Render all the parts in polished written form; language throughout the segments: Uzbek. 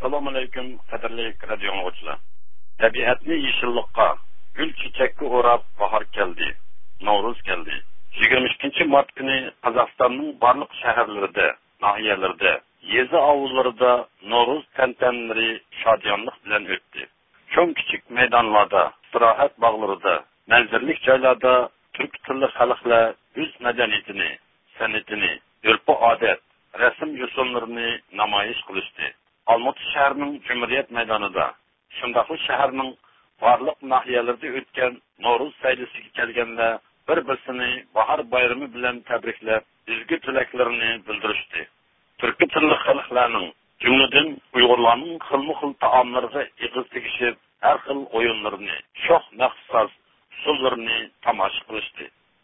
Assalomu alaykum, qadrli radio dinləyicilər. Təbiətni yeşillikqa, gül çiçəkki o'rab bahar keldi, Novruz keldi. 22 mart günü Qazaxstanның barlıq şəhərlərində, nahiyelərdə, yezi avullarında Novruz təntanələri şadyanlıq bilan ötdü. Çoğ kiçik meydanlarda, istirahat bağlarında, mənzillik joylarda Türk tilli xalqlar öz madaniyatini, san'atini, urf-odat, rasm yo'sinlarini namoyish qilishdi. Almatı şəhərinin Cumhuriyet meydanında, şundaqlı şəhərinin barlıq nahiyelərdə ötən Novruz səylisiga kelganda bir-birini bahar bayramı bilan təbrikləb, üzgü tiləklərini bildirishdi. Türk tilli xalqlarning, cümlədən Uyg'urlarning xilma-xil taomlarga ig'iz tegishib, har xil o'yinlarni, shoh maqsad usullarini tomosha qilishdi.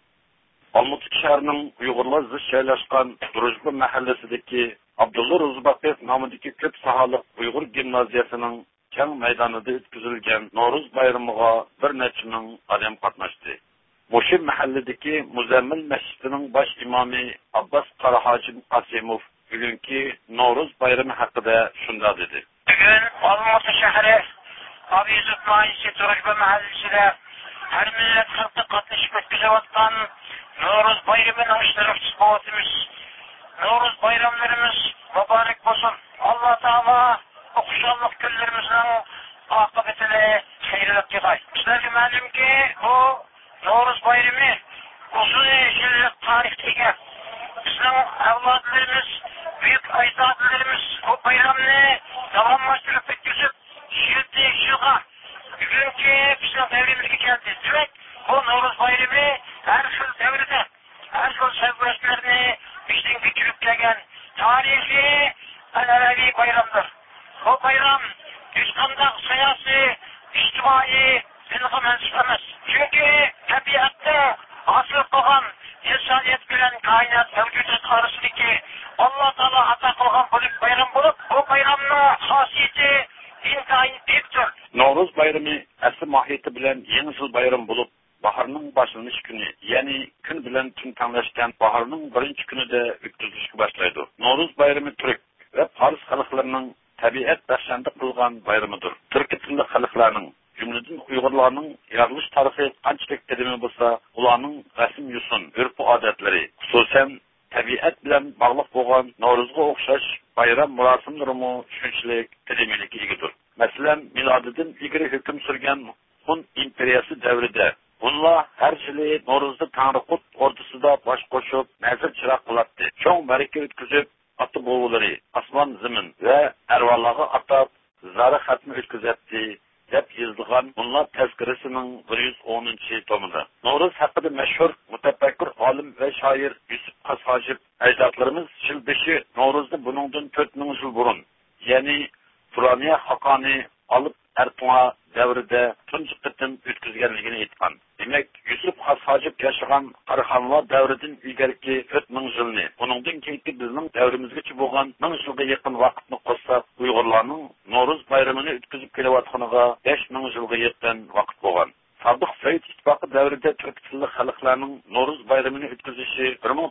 Almatı şəhərinin Uyg'urlar zish joylashgan Durujba mahallasidagi Abdulla Rozbaqov nomidagi ko'p sahali Uyg'ur gimnaziyasining keng maydonida o'tkazilgan Novruz bayramiga bir necha ming odam qatnashdi. Mushu mahalladagi Muzammil masjidining bosh imomi Abbas Qarahojim Qasimov bugungi Novruz bayrami haqida shunday dedi. Bugun Almatı shahri Abizov mahallasi Durujba mahallasida har millat xalqi qatnashib o'tkazayotgan Novruz bayramining ishtirokchisi bo'lamiz. Novruz bayramlarımız mübarek olsun. Allah Teala o kuşallık günlerimizin akıbetini hayırlık kılay. Sizlerce malum ki bu Novruz bayramı uzun yıllık tarihteki bizim evladlarımız, büyük ajdadlarımız bu bayramını devamlaştırıp ötküzüp 7 yılga bugünkü bizim devrimizde geldi. Demek bu Novruz bayramı her yıl devrede, her yıl sevgilerini bizden geçirip gelen tarihi annevi bayramdır. Bu bayram düşkanda siyasi, içtimai, dinle mensup emez. Çünkü tabiatta asıl olan insaniyet bilen kainat mevcudat arasındaki Allah Teala hata kılgan büyük bayram bulup, bu bayramın hasiyeti intihayın büyüktür. Novruz bayramı asli mahiyeti bilen yeni yıl bayram bulup, baharning başlanış günü, yani gün bilen tün tanlaşkan baharning birinci günü de ötküzülüşü başlaydı. Novruz bayramı Türk ve Fars xalqlarının tabiat başlandı kılgan bayramıdır. Türk tilli xalqlarının, cümleden Uygurlarının yaratılış tarihi qanchalik qadimi bo'lsa, ularning rasm yusun, urf-odatlari, xususan tabiat bilan bog'liq bo'lgan Novruzga o'xshash bayram murosimlarimi shunchalik qadimiylikka egadir. Masalan, milodidan ilgari hukm surgan Hun imperiyasi davrida bunlar her yili Novruzda Tanrıqut ordusida bosh qo'shib, nazir chiroq qiladi. Cho'ng baraka o'tkazib, ota boboları, osmon zamin va arvohlarga atab zara xatmi o'tkazadi deb yozilgan bunlar tazkirasining 110-tomida. Novruz haqida mashhur mutafakkur olim va shoir Yusuf Qashojib ajdodlarimiz yilbashi Novruzda buningdan 4000 yil burun, ya'ni Turaniya Xaqoni olib Ertuğa davrida tunji qitim o'tkazganligini aytgan. Demak, Yusuf Qashojib yashagan Qarxonlar davridan ilgariki 4000 yilni, uningdan keyingi bizning davrimizgacha bo'lgan 1000 yilga yaqin vaqtni qo'shsak, Uyg'urlarning Novruz bayramini o'tkazib kelayotganiga 5000 yilga yaqin vaqt bo'lgan. Sabiq Sovet ittifoqi davrida Türk tilli xalqlarning Novruz bayramini o'tkazishi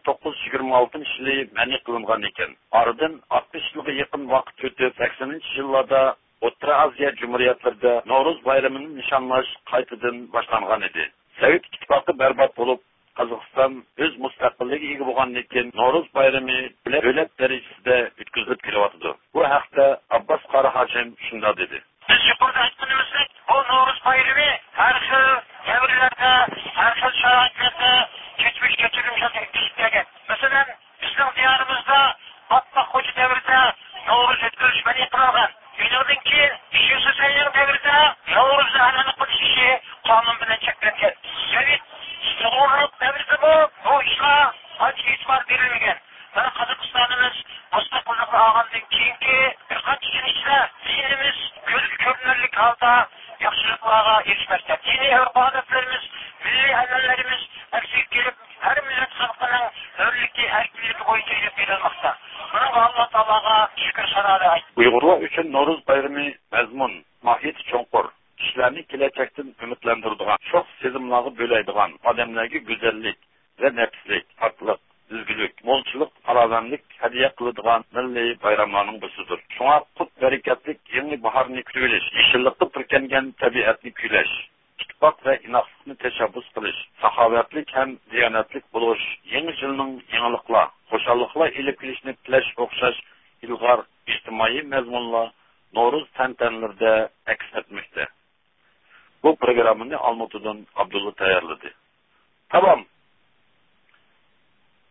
1926-yili ma'ni qilingan ekan. Oradan 60 yilga yaqin vaqt o'tib, 80-yillarda O'rta Osiyo Cumhuriyetlerinde Novruz bayramını nişanlash qaytadan boshlangan edi. Sovet ittifoqi barbod bo'lib, Qozog'iston o'z mustaqilligi ega bo'lgandan keyin Novruz bayrami davlat darajasida o'tkazilib kelyapti. Bu haqda Abbas Qarahojim shunday dedi. Biz yuqorida aytganimizdek, bu Novruz bayrami har xil davrlarda, har xil sharoitlarda geçmiş geçirilmişlarga o'tkazib kelgan. Masalan, bizning diyorimizda Atbaq Xo'ja davrida Novruz o'tkazish ma'ni qilingan. Bundan keyin 200-yil davrida Novruzda an'ana qilishi qonun bilan cheklangan. Sovet uyg'urlik davrida bu ishga ancha e'tibor berilmagan. Mana Qozog'istonimiz mustaqillik olgandan keyingi bir qancha yil ichida dinimiz ko'rinarli holda yaxshiliklarga erishmoqda. Diniy urf-odatlarimiz, milliy an'analarimiz aksib kelib, har millat xalqining hurligi, erkinligi bo'yicha ilib berilmoqda. Bunga Alloh taologa shukr sanolar ayt. Uyg'urlar uchun Novruz bayrami mazmun, mohiyati cho'nqur, kishilarni kelajakdan umidlantiradigan, shoh sezimlarga bo'laydigan, odamlarga go'zallik va nafslik, poklik, izgilik, molchilik, farovonlik hadiya qiladigan milliy bayramlarning birisidir. Shunga qut barakatlik yangi baharni kutib olish, yeşillikda purkangan tabiatni kuylash, ittifoq va inoqlikni tashabbus qilish, saxovatlik ham diyonatlik bo'lish, yangi yilning yangiliklar, xo'shalliklar ilib kelishni tilash o'xshash ilg'or ijtimoiy mazmunlar No'ruz tantanlarida aks etmoqda. Bu programmani Almatıdan Abdulla tayyorladi. Tamam.